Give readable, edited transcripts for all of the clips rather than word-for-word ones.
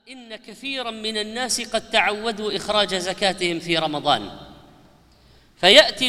إن كثيراً من الناس قد تعودوا إخراج زكاتهم في رمضان، فيأتي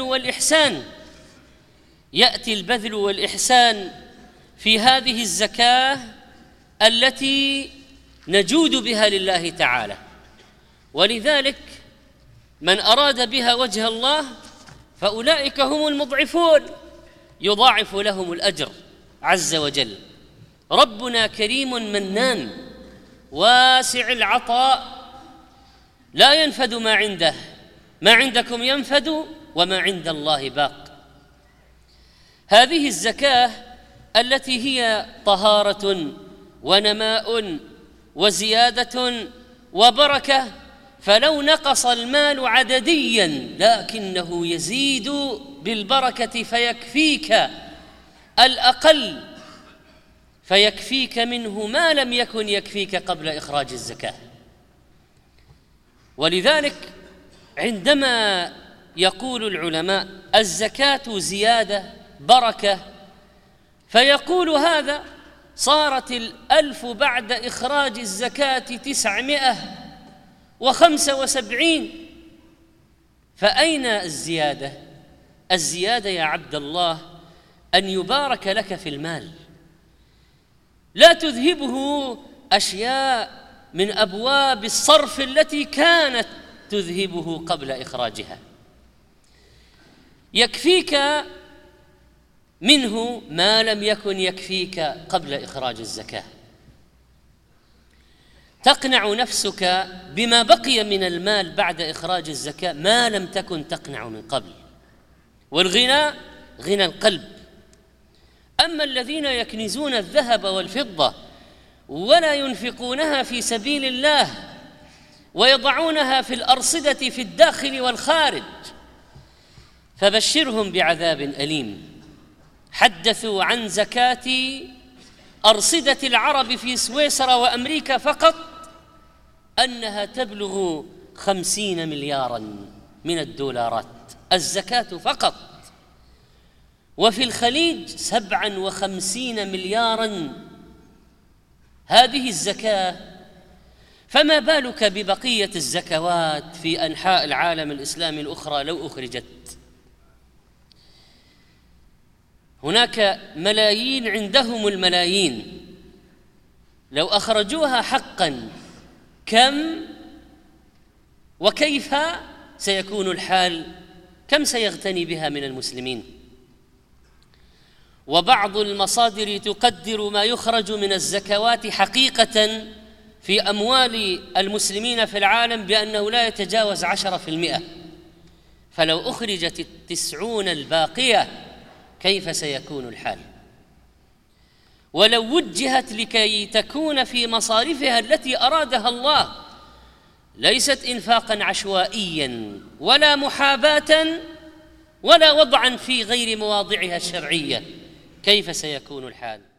البذل والإحسان في هذه الزكاة التي نجود بها لله تعالى. ولذلك من أراد بها وجه الله فأولئك هم المضعفون، يضاعف لهم الأجر عز وجل. ربنا كريم منان واسع العطاء، لا ينفد ما عنده، ما عندكم ينفد وما عند الله باق. هذه الزكاة التي هي طهارة ونماء وزيادة وبركة، فلو نقص المال عدديا لكنه يزيد بالبركة فيكفيك الأقل، فيكفيك منه ما لم يكن يكفيك قبل إخراج الزكاة. ولذلك عندما يقول العلماء الزكاة زيادة بركة، فيقول هذا صارت 1000 بعد إخراج الزكاة 975، فأين الزيادة؟ الزيادة يا عبد الله أن يبارك لك في المال، لا تذهبه أشياء من أبواب الصرف التي كانت تذهبه قبل إخراجها، يكفيك منه ما لم يكن يكفيك قبل إخراج الزكاة. تقنع نفسك بما بقي من المال بعد إخراج الزكاة ما لم تكن تقنع من قبل. والغنى غنى القلب. أما الذين يكنزون الذهب والفضة ولا ينفقونها في سبيل الله ويضعونها في الأرصدة في الداخل والخارج، فبشرهم بعذاب أليم. حدثوا عن زكاة أرصدة العرب في سويسرا وأمريكا فقط أنها تبلغ 50 ملياراً من الدولارات الزكاة فقط، وفي الخليج 57 ملياراً هذه الزكاة. فما بالك ببقية الزكوات في أنحاء العالم الإسلامي الأخرى لو أخرجت؟ هناك ملايين عندهم الملايين، لو أخرجوها حقاً كم وكيف سيكون الحال؟ كم سيغتني بها من المسلمين؟ وبعض المصادر تقدر ما يخرج من الزكوات حقيقة في أموال المسلمين في العالم بأنه لا يتجاوز 10%، فلو أخرجت 90 الباقية كيف سيكون الحال؟ ولو وجهت لكي تكون في مصارفها التي أرادها الله، ليست إنفاقاً عشوائياً ولا محاباة ولا وضعاً في غير مواضعها الشرعية، كيف سيكون الحال؟